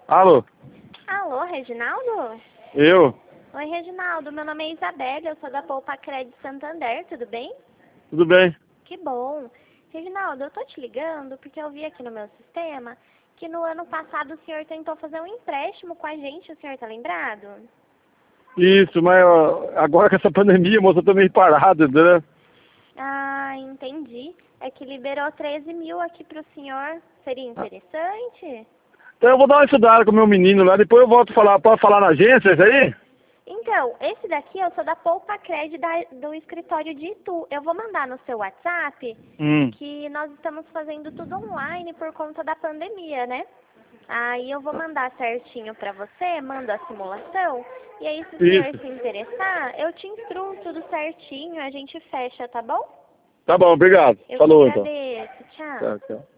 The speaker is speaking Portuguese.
Alô? Alô, Reginaldo? Eu? Oi, Reginaldo. Meu nome é Isabela, eu sou da Poupa Crédito Santander, tudo bem? Tudo bem? Que bom. Reginaldo, eu tô te ligando porque eu vi aqui no meu sistema que no ano passado o senhor tentou fazer um empréstimo com a gente, o senhor tá lembrado? Isso, mas ó, agora com essa pandemia, moça, eu tô meio parado, né? Ah, entendi. É que liberou 13 mil aqui pro senhor. Seria interessante? Então eu vou dar uma estudada com o meu menino lá, depois eu volto a falar. Pode falar na agência, isso aí? Então, esse daqui eu sou da Poupa Crédito do escritório de Itu. Eu vou mandar no seu WhatsApp que nós estamos fazendo tudo online por conta da pandemia, né? Aí eu vou mandar certinho pra você, mando a simulação, e aí se o senhor Isso. se interessar, eu te instruo tudo certinho, a gente fecha, tá bom? Tá bom, obrigado. Eu que Falou então. agradeço, tchau. Tchau, tchau.